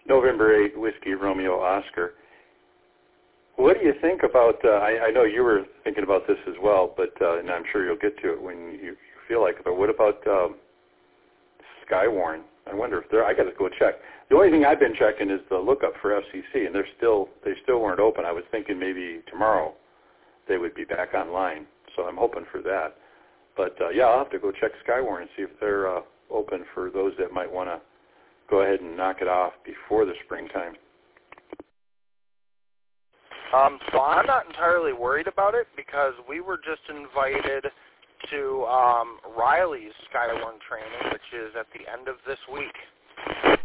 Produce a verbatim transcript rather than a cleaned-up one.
November eighth, Whiskey Romeo Oscar. What do you think about, uh, I, I know you were thinking about this as well, but uh, and I'm sure you'll get to it when you, you feel like it, but what about um, Skywarn? I wonder if they're, I got to go check. The only thing I've been checking is the lookup for F C C, and they're still, they still weren't open. I was thinking maybe tomorrow they would be back online, so I'm hoping for that. But, uh, yeah, I'll have to go check Skywarn and see if they're uh, open for those that might want to go ahead and knock it off before the springtime. Um, so I'm not entirely worried about it because we were just invited to um, Riley's Skywarn training, which is at the end of this week.